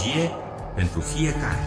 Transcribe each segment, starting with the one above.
Tehnologie pentru fiecare.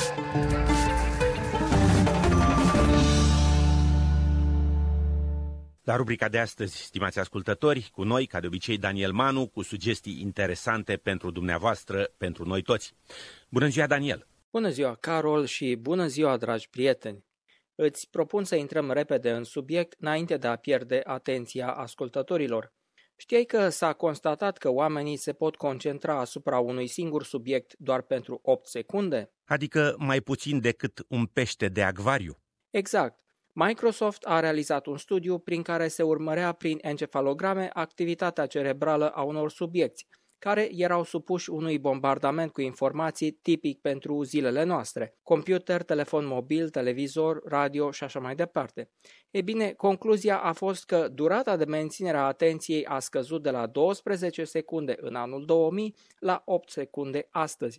La rubrica de astăzi, stimați ascultători, cu noi, ca de obicei, Daniel Manu, cu sugestii interesante pentru dumneavoastră, pentru noi toți. Bună ziua, Daniel! Bună ziua, Carol, și bună ziua, dragi prieteni! Îți propun să intrăm repede în subiect înainte de a pierde atenția ascultătorilor. Știai că s-a constatat că oamenii se pot concentra asupra unui singur subiect doar pentru 8 secunde? Adică mai puțin decât un pește de acvariu. Exact. Microsoft a realizat un studiu prin care se urmărea prin encefalograme activitatea cerebrală a unor subiecți, care erau supuși unui bombardament cu informații tipic pentru zilele noastre: computer, telefon mobil, televizor, radio și așa mai departe. Ei bine, concluzia a fost că durata de menținere a atenției a scăzut de la 12 secunde în anul 2000 la 8 secunde astăzi.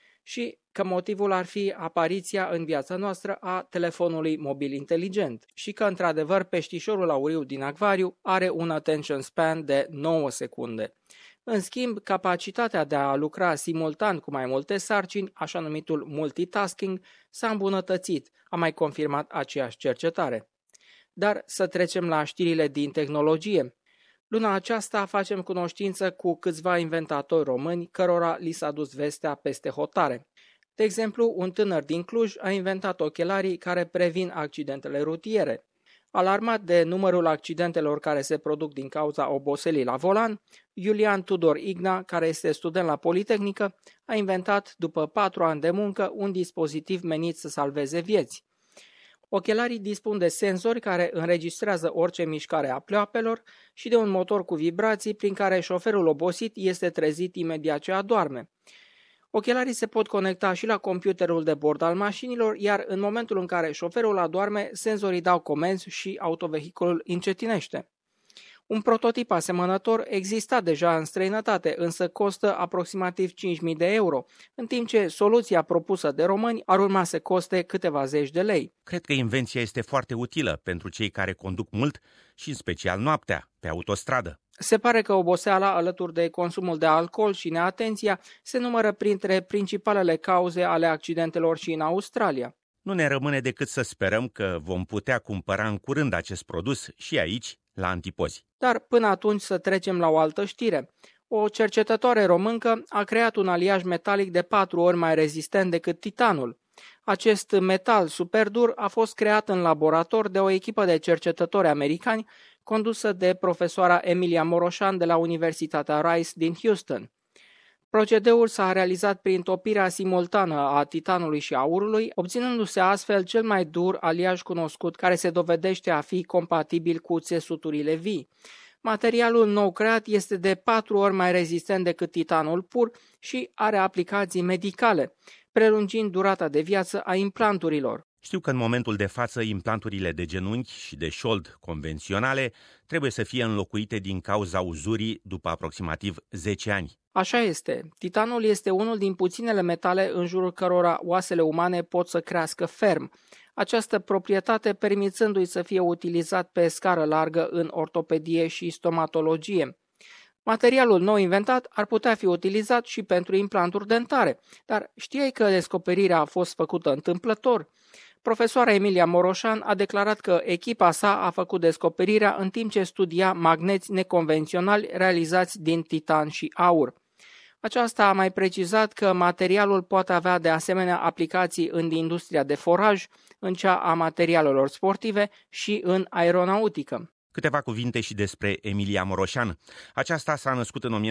Și că motivul ar fi apariția în viața noastră a telefonului mobil inteligent și că, într-adevăr, peștișorul auriu din acvariu are un attention span de 9 secunde. În schimb, capacitatea de a lucra simultan cu mai multe sarcini, așa numitul multitasking, s-a îmbunătățit, a mai confirmat aceeași cercetare. Dar să trecem la știrile din tehnologie. Luna aceasta facem cunoștință cu câțiva inventatori români cărora li s-a dus vestea peste hotare. De exemplu, un tânăr din Cluj a inventat ochelarii care previn accidentele rutiere. Alarmat de numărul accidentelor care se produc din cauza oboselii la volan, Iulian Tudor Igna, care este student la Politehnică, a inventat, după 4 ani de muncă, un dispozitiv menit să salveze vieți. Ochelarii dispun de senzori care înregistrează orice mișcare a pleoapelor și de un motor cu vibrații prin care șoferul obosit este trezit imediat ce adorme. Ochelarii se pot conecta și la computerul de bord al mașinilor, iar în momentul în care șoferul adorme, senzorii dau comenzi și autovehiculul încetinește. Un prototip asemănător exista deja în străinătate, însă costă aproximativ 5.000 de euro, în timp ce soluția propusă de români ar urma să coste câteva zeci de lei. Cred că invenția este foarte utilă pentru cei care conduc mult și în special noaptea, pe autostradă. Se pare că oboseala, alături de consumul de alcool și neatenția, se numără printre principalele cauze ale accidentelor și în Australia. Nu ne rămâne decât să sperăm că vom putea cumpăra în curând acest produs și aici, la Antipozi. Dar până atunci să trecem la o altă știre. O cercetătoare româncă a creat un aliaj metalic de 4 ori mai rezistent decât titanul. Acest metal superdur a fost creat în laborator de o echipă de cercetători americani condusă de profesoara Emilia Moroșan de la Universitatea Rice din Houston. Procedeul s-a realizat prin topirea simultană a titanului și aurului, obținându-se astfel cel mai dur aliaj cunoscut care se dovedește a fi compatibil cu țesuturile vii. Materialul nou creat este de 4 ori mai rezistent decât titanul pur și are aplicații medicale, prelungind durata de viață a implanturilor. Știu că în momentul de față implanturile de genunchi și de șold convenționale trebuie să fie înlocuite din cauza uzurii după aproximativ 10 ani. Așa este. Titanul este unul din puținele metale în jurul cărora oasele umane pot să crească ferm. Această proprietate permițându-i să fie utilizat pe scară largă în ortopedie și stomatologie. Materialul nou inventat ar putea fi utilizat și pentru implanturi dentare, dar știai că descoperirea a fost făcută întâmplător? Profesoara Emilia Moroșan a declarat că echipa sa a făcut descoperirea în timp ce studia magneți neconvenționali realizați din titan și aur. Aceasta a mai precizat că materialul poate avea de asemenea aplicații în industria de foraj, în cea a materialelor sportive și în aeronautică. Câteva cuvinte și despre Emilia Moroșan. Aceasta s-a născut în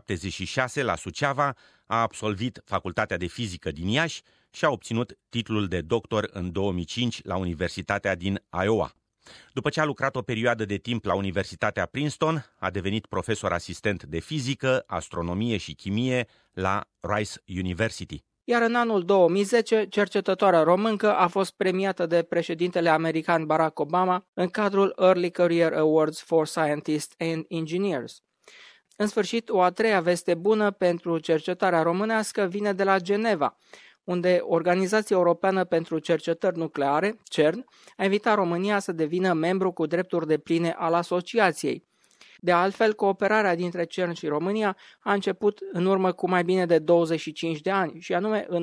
1976 la Suceava, a absolvit Facultatea de Fizică din Iași și a obținut titlul de doctor în 2005 la Universitatea din Iowa. După ce a lucrat o perioadă de timp la Universitatea Princeton, a devenit profesor asistent de fizică, astronomie și chimie la Rice University. Iar în anul 2010, cercetătoarea româncă a fost premiată de președintele american Barack Obama în cadrul Early Career Awards for Scientists and Engineers. În sfârșit, o a treia veste bună pentru cercetarea românească vine de la Geneva, unde Organizația Europeană pentru Cercetări Nucleare, CERN, a invitat România să devină membru cu drepturi depline al asociației. De altfel, cooperarea dintre CERN și România a început în urmă cu mai bine de 25 de ani, și anume în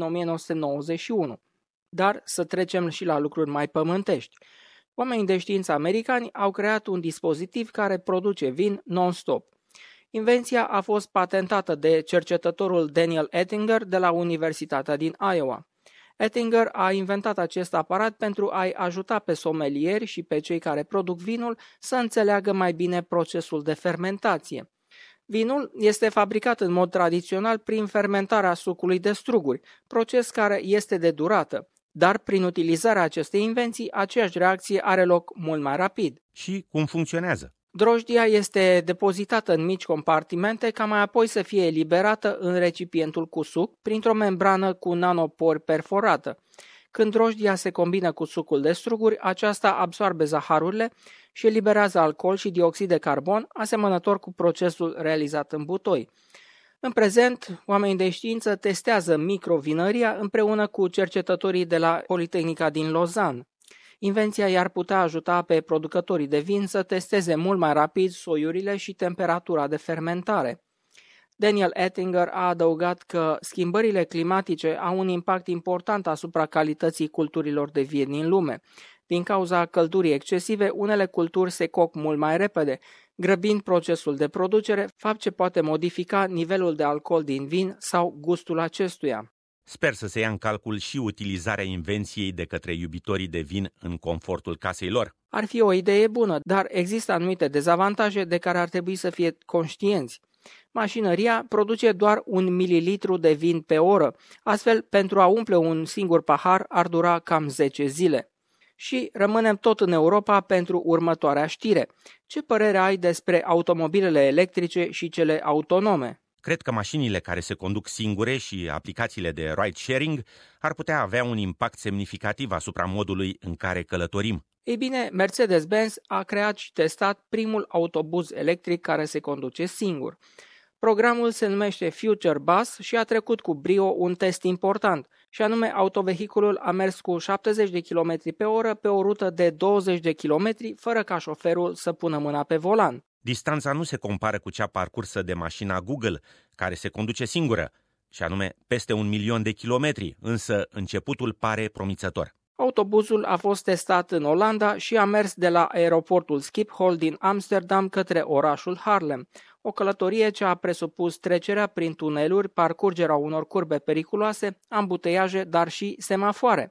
1991. Dar să trecem și la lucruri mai pământești. Oamenii de știință americani au creat un dispozitiv care produce vin non-stop. Invenția a fost patentată de cercetătorul Daniel Ettinger de la Universitatea din Iowa. Ettinger a inventat acest aparat pentru a-i ajuta pe somelieri și pe cei care produc vinul să înțeleagă mai bine procesul de fermentație. Vinul este fabricat în mod tradițional prin fermentarea sucului de struguri, proces care este de durată, dar prin utilizarea acestei invenții, aceeași reacție are loc mult mai rapid. Și cum funcționează? Drojdia este depozitată în mici compartimente ca mai apoi să fie eliberată în recipientul cu suc printr-o membrană cu nanopori perforată. Când drojdia se combină cu sucul de struguri, aceasta absorbe zaharurile și eliberează alcool și dioxid de carbon, asemănător cu procesul realizat în butoi. În prezent, oamenii de știință testează microvinăria împreună cu cercetătorii de la Politehnica din Lausanne. Invenția i-ar putea ajuta pe producătorii de vin să testeze mult mai rapid soiurile și temperatura de fermentare. Daniel Ettinger a adăugat că schimbările climatice au un impact important asupra calității culturilor de vin din lume. Din cauza căldurii excesive, unele culturi se coc mult mai repede, grăbind procesul de producere, fapt ce poate modifica nivelul de alcool din vin sau gustul acestuia. Sper să se ia în calcul și utilizarea invenției de către iubitorii de vin în confortul casei lor. Ar fi o idee bună, dar există anumite dezavantaje de care ar trebui să fie conștienți. Mașinăria produce doar 1 mililitru de vin pe oră, astfel pentru a umple un singur pahar ar dura cam 10 zile. Și rămânem tot în Europa pentru următoarea știre. Ce părere ai despre automobilele electrice și cele autonome? Cred că mașinile care se conduc singure și aplicațiile de ride-sharing ar putea avea un impact semnificativ asupra modului în care călătorim. Ei bine, Mercedes-Benz a creat și testat primul autobuz electric care se conduce singur. Programul se numește Future Bus și a trecut cu brio un test important, și anume autovehiculul a mers cu 70 de km pe oră pe o rută de 20 de km fără ca șoferul să pună mâna pe volan. Distanța nu se compară cu cea parcursă de mașina Google, care se conduce singură, și anume peste 1 milion de kilometri, însă începutul pare promițător. Autobuzul a fost testat în Olanda și a mers de la aeroportul Schiphol din Amsterdam către orașul Haarlem, o călătorie ce a presupus trecerea prin tuneluri, parcurgerea unor curbe periculoase, ambuteiaje, dar și semafoare.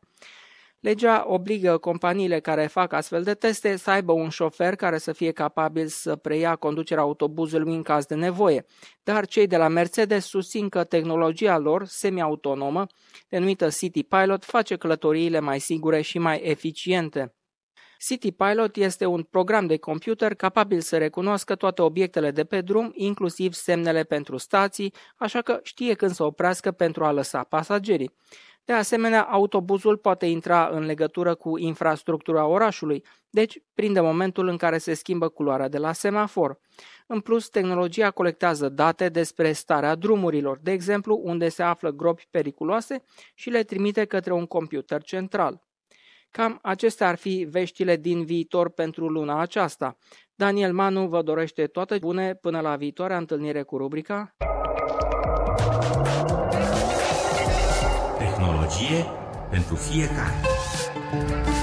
Legea obligă companiile care fac astfel de teste să aibă un șofer care să fie capabil să preia conducerea autobuzului în caz de nevoie, dar cei de la Mercedes susțin că tehnologia lor semi-autonomă, denumită City Pilot, face călătoriile mai sigure și mai eficiente. City Pilot este un program de computer capabil să recunoască toate obiectele de pe drum, inclusiv semnele pentru stații, așa că știe când să oprească pentru a lăsa pasagerii. De asemenea, autobuzul poate intra în legătură cu infrastructura orașului, deci prinde momentul în care se schimbă culoarea de la semafor. În plus, tehnologia colectează date despre starea drumurilor, de exemplu unde se află gropi periculoase, și le trimite către un computer central. Cam acestea ar fi veștile din viitor pentru luna aceasta. Daniel Manu vă dorește toate bune până la viitoarea întâlnire cu rubrica Tehnologie pentru fiecare.